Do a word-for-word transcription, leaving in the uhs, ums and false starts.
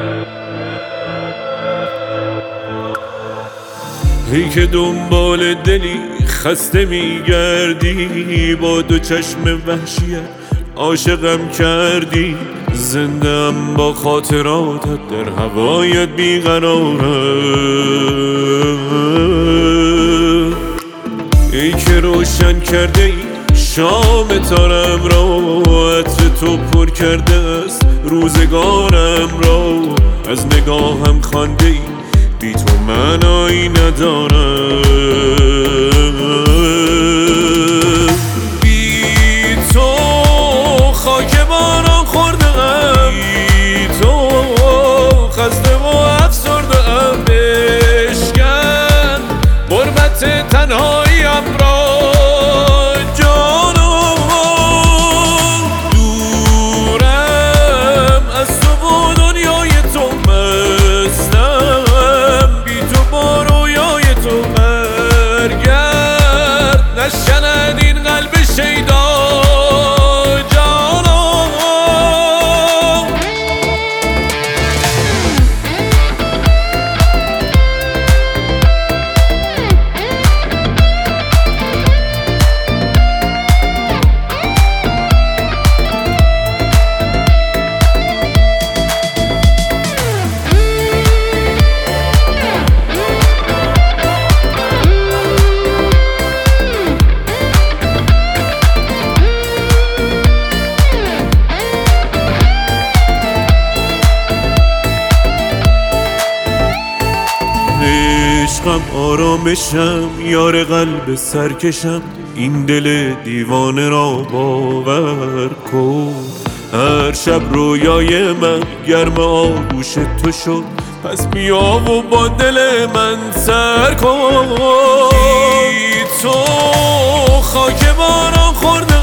ای که دنبال دلی خسته میگردی، با دو چشم وحشیت عاشقم کردی. زنده ام با خاطراتت، در هوایت بیقرارم. ای که روشن کرده ای شام تارم را، عطر تو پر کرده است روزگارم را. از نگاهم خوانده ای بی تو معنایی ندارم. بی تو خاک باران خورده ام، بی تو خسته و افسرده ام. بشکن غربت تنهاییم را جانم، دورم از تو و دنیای تو مستم. بی تو با رویای تو برگرد، نشکند این قلب شیدا جانم. عشقم آرامشم، یار قلب سرکشم. این دل دیوانه را باور کن. هر شب رویای من گرم آغوش تو شد، پس بیا و با دل من سر کن. بی تو خاک باران خورده